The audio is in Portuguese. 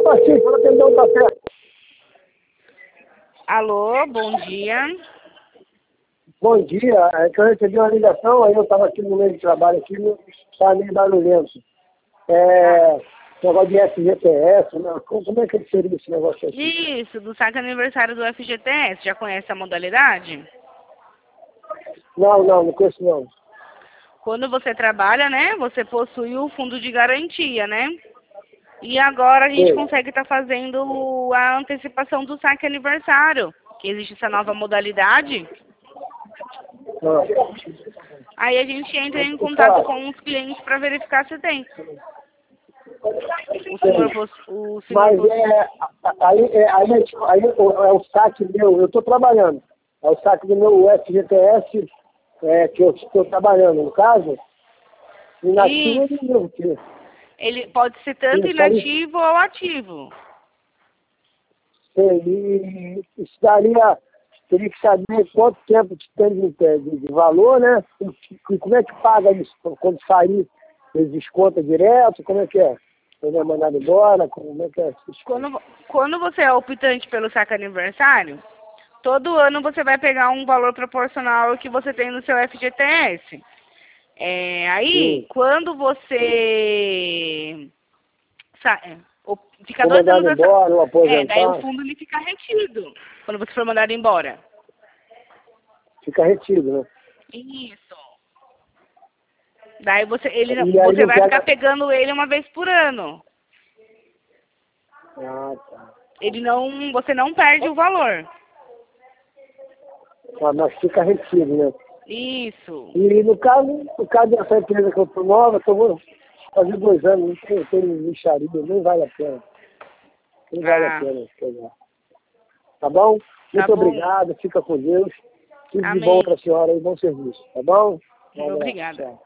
Martim, fala que ele dá um café. Alô, bom dia. Bom dia, é que eu recebi uma ligação, aí eu estava aqui no meio de trabalho, aqui, estava meio barulhento. Negócio de FGTS, né? Como é que seria esse negócio aqui? Isso, do saque aniversário do FGTS. Já conhece a modalidade? Não conheço não. Quando você trabalha, né, você possui o fundo de garantia, né? E agora a gente Sei. consegue estar fazendo a antecipação do saque aniversário, que existe essa nova modalidade. Ah. Aí a gente entra em contato com os clientes para verificar se tem. O senhor Mas aí é o saque meu, eu estou trabalhando. É o saque do meu FGTS que eu estou trabalhando, no caso, inativo Isso. do meu que Ele pode ser tanto inativo ou ativo. e isso daria, teria que saber quanto tempo tem de valor, né? E como é que paga isso? Quando sair, eles descontam direto, como é que é? Ele é mandado embora, como é que é? Quando você é optante pelo saque aniversário, todo ano você vai pegar um valor proporcional ao que você tem no seu FGTS. Aí, quando você fica Ou 2 anos mandado embora, ou aposentar, daí o fundo ele fica retido quando você for mandado embora. fica retido, né? Isso. Daí você E aí você não vai ficar pega... pegando ele uma vez por ano. Ah, tá. Você não perde o valor. Ah, mas fica retido, né? Isso. E no caso dessa empresa que eu estou nova, que eu vou fazer 2 anos, não tem lixaria, nem vale a pena. Nem vale a pena pegar. Tá bom? Tá Muito bom. obrigado, fica com Deus. Tudo de bom Amém. para a senhora e bom serviço, tá bom? Um abraço, Obrigada. tchau.